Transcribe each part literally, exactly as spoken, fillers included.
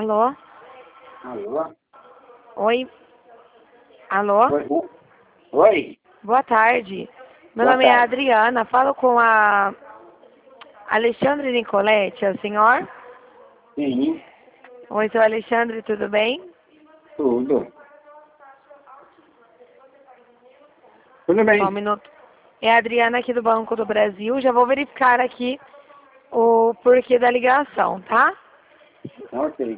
Alô? Alô? Oi? Alô? Oi? Oi? Boa tarde. Meu Boa nome é tarde. Adriana. Falo com a Alexandre Nicoletti, é o senhor? Sim, Oi, seu Alexandre, tudo bem? tudo. Tudo Só um bem. minuto. É a Adriana aqui do Banco do Brasil. Já vou verificar aqui o porquê da ligação, tá? Ok.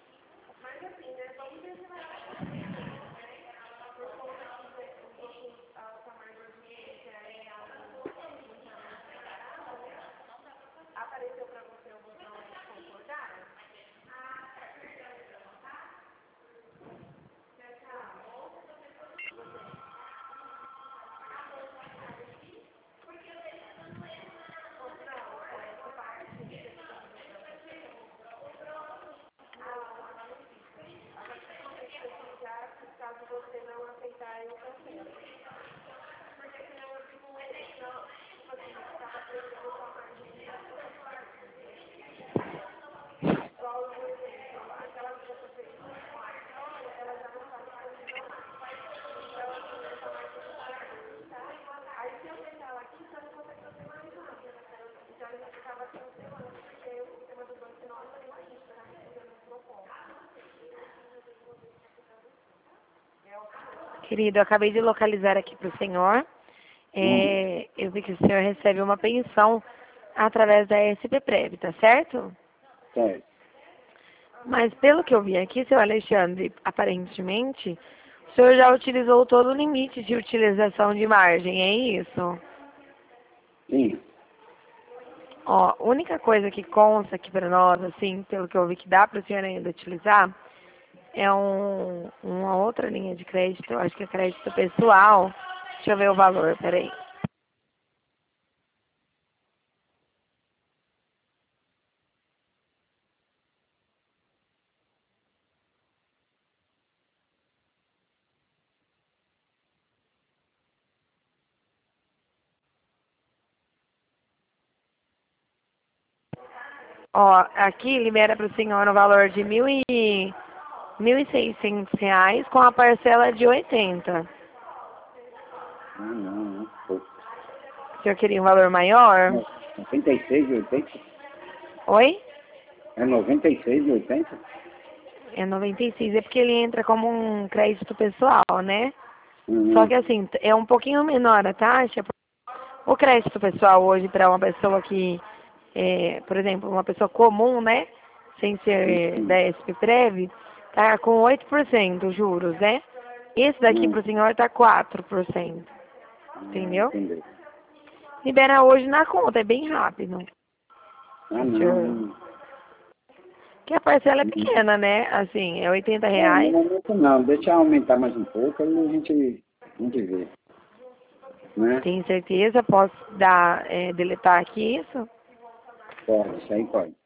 Querido, eu acabei de localizar aqui para o senhor. Hum, É, eu vi que o senhor recebe uma pensão através da S P Prev, tá certo? certo. Mas pelo que eu vi aqui, seu Alexandre, aparentemente, o senhor já utilizou todo o limite de utilização de margem, é isso? Sim. Ó, a única coisa que consta aqui para nós, assim, pelo que eu vi que dá para o senhor ainda utilizar, é um, uma outra linha de crédito, eu acho que é crédito pessoal. Deixa eu ver o valor, peraí. Ó, aqui libera para o senhor um valor de mil e mil e seiscentos reais com a parcela de oitenta. Ah, não, não. Pô, O senhor queria um valor maior? no- noventa e seis e oitenta? Oi? É noventa e seis e oitenta? É noventa e seis, é porque ele entra como um crédito pessoal, né? Só Uhum. que assim, é um pouquinho menor a taxa. O crédito pessoal hoje para uma pessoa que, é, por exemplo, uma pessoa comum, né? Sem ser da Uhum. S P Prev, tá com oito por cento juros, né? Esse daqui Uhum. pro senhor tá quatro por cento, Ah, entendeu? entendi. Libera hoje na conta, é bem rápido. Ah, O não, senhor... não. Que a parcela é Não, pequena, né? Assim, é oitenta não, no reais. momento não. Deixa eu aumentar mais um pouco, aí a gente, a gente vê. Né? Tem certeza? Posso dar, é, deletar aqui isso? Pode, isso aí pode.